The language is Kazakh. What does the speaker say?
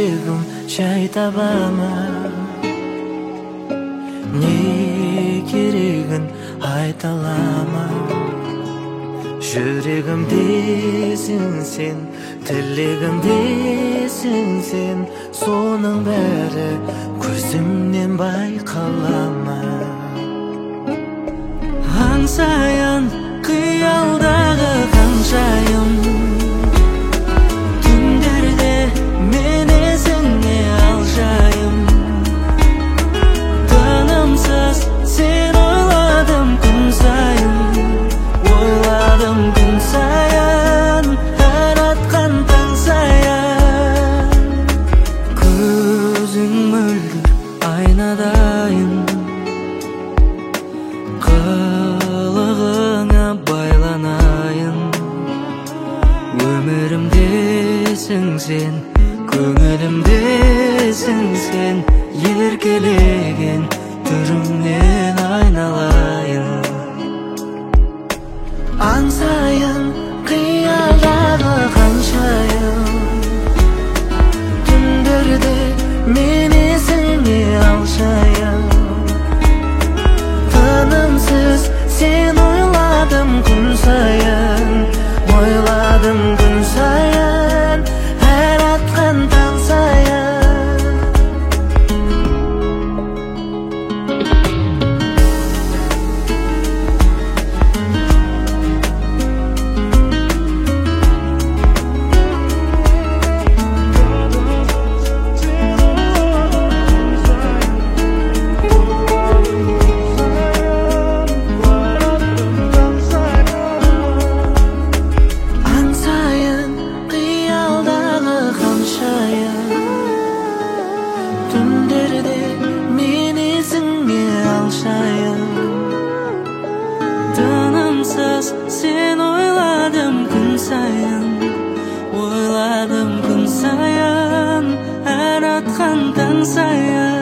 жүрегім жай таба ма? Не керегін айта алама? Жүрегімдесің сен, тілегімдесің сен, соның бәрі көзімнен байқалама. Аңсайын қиялдағы қаншайым, түндерде мен есіңе алжайым. Тынымсыз сен ойладым күн сайын, ойладым күн сайын, әр атқан таң сайын. Көзің мөлдір айнадайын, қылығыңа байланайын. Өмірімдесің сен, көңілімдесің сен, еркелеген түріңнен айналайын. Аңсайын қиялдағы қаншайым, түндерде мен есіңе алшайын. Тынымсыз сен ойладым күн сайын, ойладым күн сайын, әр атқан таң сайын. Түндерде мен есіңе алшайын. Тынымсыз сен ойладым күн сайын, ойладым күн сайын, әр атқан таң сайын.